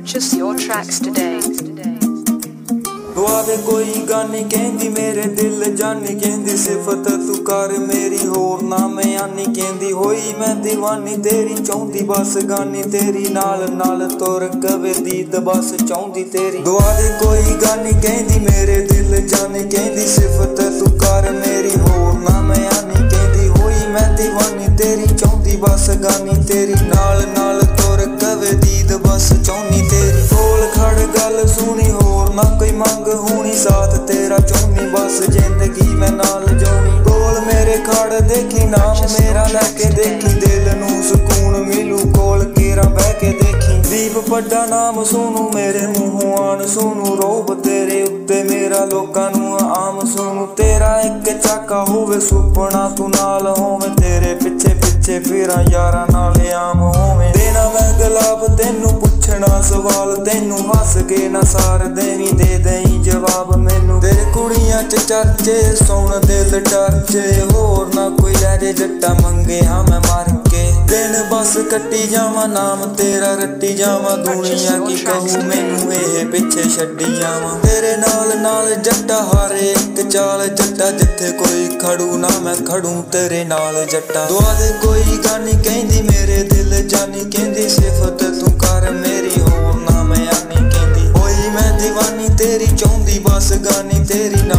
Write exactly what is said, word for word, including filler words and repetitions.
Purchase your tracks today. ਦੁਆ ਦੇ ਕੋਈ ਗਾਨੀ ਕਹਿੰਦੀ ਮੇਰੇ ਦਿਲ ਜਾਨੀ ਕਹਿੰਦੀ ਸਿਫਤ ਤੂੰ ਕਰ ਮੇਰੀ ਹੋਰ ਨਾ ਮੈਂ ਆਨੀ ਕਹਿੰਦੀ ਹੋਈ ਮੈਂ دیਵਾਨੀ ਤੇਰੀ ਚਾਹੁੰਦੀ ਬਸ ਗਾਨੀ ਤੇਰੀ ਨਾਲ ਨਾਲ ਤੁਰ ਕਵੇ ਦੀਦ ਬਸ ਚਾਹੁੰਦੀ ਤੇਰੀ ਦੁਆ ਦੇ ਕੋਈ ਗਾਨੀ ਕਹਿੰਦੀ ਮੇਰੇ ਦਿਲ ਜਾਨੀ ਕਹਿੰਦੀ ਸਿਫਤ ਤੂੰ ਕਰ ਮੇਰੀ ਹੋਰ ਨਾ ਮੈਂ ਆਨੀ ਕਹਿੰਦੀ ਹੋਈ ਮੈਂ دیਵਾਨੀ ਤੇਰੀ ਚਾਹੁੰਦੀ ਬਸ ਗਾਨੀ ਤੇਰੀ ਨਾਲ ਨਾਲ ਤੁਰ ਕਵੇ ਦੀਦ ਬਸ ਚਾਹੁੰਦੀ ਤੇਰੀ ਕੋਲ ਖੜ ਗੱਲ ਸੁਣੀ ਹੋਰ ਨਾ ਕੋਈ ਮੰਗ ਹੋਣੀ ਸਾਥ ਤੇਰਾ ਚਾਹੁੰਦੀ ਬਸ ਜ਼ਿੰਦਗੀ ਮੈਂ ਨਾਲ ਜਾਉਣੀ ਕੋਲ ਮੇਰੇ ਖੜ ਦੇਖੀ ਨਾਮ ਮੇਰਾ ਲੈ ਕੇ ਦੇਖੀ ਦਿਲ ਨੂੰ ਸਕੂਨ ਮਿਲੂ ਕੋਲ ਕੇਰਾ ਬਹਿ ਕੇ ਦੇਖੀ ਦੀਪ ਵੱਡਾ ਨਾਮ ਸੋਨੂ ਮੇਰੇ ਮੂੰਹੋਂ ਆਣ ਸੋਨੂ ਰੋਬ ਤੇਰੇ ਉੱਤੇ ਮੇਰਾ ਲੋਕਾਂ ਨੂੰ ਆਮ ਸੋਨੂ ਤੇਰਾ ਇੱਕ ਚਾਕਾ ਹੋਵੇ ਸੁਪਨਾ ਤੂੰ ਨਾਲ ਹੋਵੇਂ ਤੇਰੇ ਪਿੱਛੇ ਪਿੱਛੇ ਫਿਰਾਂ ਯਾਰਾਂ ਨਾਲ ਆਮ ਹੋਵੇਂ ਦੇਣਾ ਮੈਂ ਗੁਲਾਬ ਤੈਨੂੰ ਪੁੱਛਣਾ ਸਵਾਲ ਤੈਨੂੰ ਹੱਸ ਕੇ ਨਾ ਸਾਰ ਦੇਵੀਂ ਦੇ ਦੇਈਂ ਜਵਾਬ ਮੈਨੂੰ ਤੇਰੇ ਕੁੜੀਆਂ ਚ ਚਰਚੇ ਸੁਣ ਦਿਲ ਡਰਚੇ ਹੋਰ ਨਾ ਕੋਈ ਰਹਿ ਜੇ ਜੱਟਾ ਮੰਗੇ ਹਾਂ ਮੈਂ ਮਰ ਕੇ ਦਿਨ ਬਸ ਕੱਟੀ ਜਾਵਾਂ ਨਾਮ ਤੇਰਾ ਰੱਟੀ ਜਾਵਾਂ ਦੁਨੀਆ ਕੀ ਕਹੂ ਮੈਨੂੰ ਇਹ ਪਿੱਛੇ ਛੱਡੀ ਜਾਵਾਂ ਤੇਰੇ ਨਾਲ ਨਾਲ ਜੱਟਾ ਹਰ ਇੱਕ ਚਾਲ ਜੱਟਾ ਜਿੱਥੇ ਕੋਈ ਖੜੂ ਨਾ ਮੈਂ ਖੜੂ ਤੇਰੇ ਨਾਲ ਜੱਟਾ ਦੁਆ ਦੇ ਕੋਈ ਗਾਨੀ ਕਹਿੰਦੀ ਮੇਰੇ ਦਿਲ ਜਾਨੀ ਕਹਿੰਦੀ ਸਿਫਤ ਤੂੰ ਕਰ ਮੇਰੀ ਹੋਰ ਨਾ ਮੈਂ ਆਨੀ ਕਹਿੰਦੀ ਹੋਈ ਮੈਂ دیਵਾਨੀ ਤੇਰੀ ਚਾਹੁੰਦੀ ਬਸ ਗਾਨੀ ਤੇਰੀ